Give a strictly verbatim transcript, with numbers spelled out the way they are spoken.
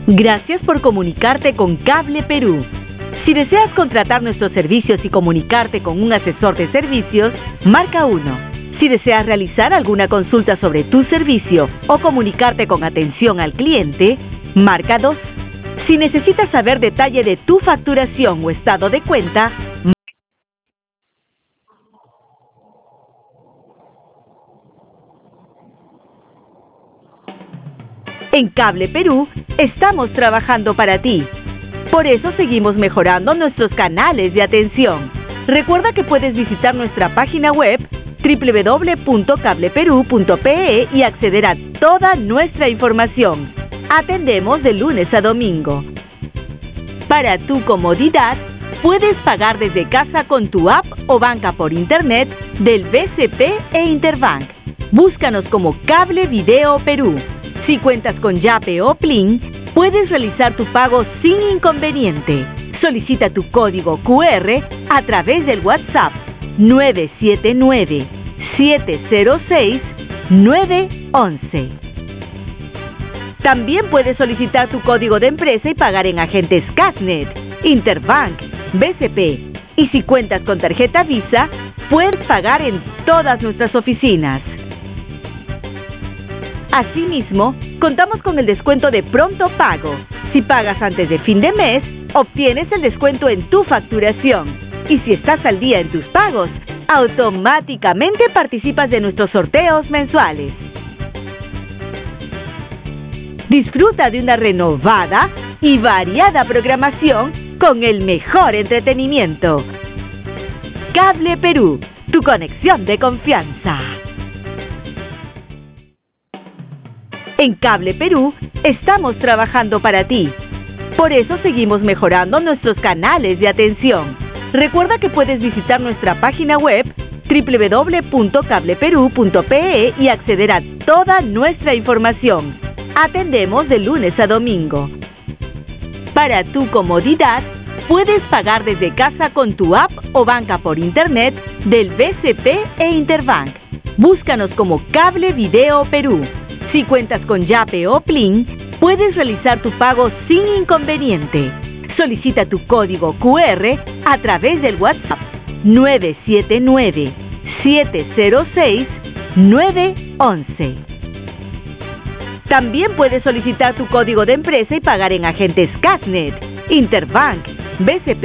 Gracias por comunicarte con Cable Perú. Si deseas contratar nuestros servicios y comunicarte con un asesor de servicios, marca uno. Si deseas realizar alguna consulta sobre tu servicio o comunicarte con atención al cliente, marca dos. Si necesitas saber detalle de tu facturación o estado de cuenta, en Cable Perú estamos trabajando para ti. Por eso seguimos mejorando nuestros canales de atención. Recuerda que puedes visitar nuestra página web doble u doble u doble u punto cable perú punto pe e y acceder a toda nuestra información. Atendemos de lunes a domingo. Para tu comodidad, puedes pagar desde casa con tu app o banca por internet del B C P e Interbank. Búscanos como Cable Video Perú. Si cuentas con Yape o Plin, puedes realizar tu pago sin inconveniente. Solicita tu código cu erre a través del WhatsApp nueve siete nueve, siete cero seis, nueve once. También puedes solicitar tu código de empresa y pagar en agentes Casnet, Interbank, B C P. Y si cuentas con tarjeta Visa, puedes pagar en todas nuestras oficinas. Asimismo, contamos con el descuento de pronto pago. Si pagas antes de fin de mes, obtienes el descuento en tu facturación. Y si estás al día en tus pagos, automáticamente participas de nuestros sorteos mensuales. Disfruta de una renovada y variada programación con el mejor entretenimiento. Cable Perú, tu conexión de confianza. En Cable Perú estamos trabajando para ti. Por eso seguimos mejorando nuestros canales de atención. Recuerda que puedes visitar nuestra página web doble u doble u doble u punto cable perú punto pe e y acceder a toda nuestra información. Atendemos de lunes a domingo. Para tu comodidad, puedes pagar desde casa con tu app o banca por internet del B C P e Interbank. Búscanos como Cable Video Perú. Si cuentas con Yape o Plin, puedes realizar tu pago sin inconveniente. Solicita tu código cu erre a través del WhatsApp nueve siete nueve, siete cero seis, nueve once. También puedes solicitar tu código de empresa y pagar en agentes Casnet, Interbank, B C P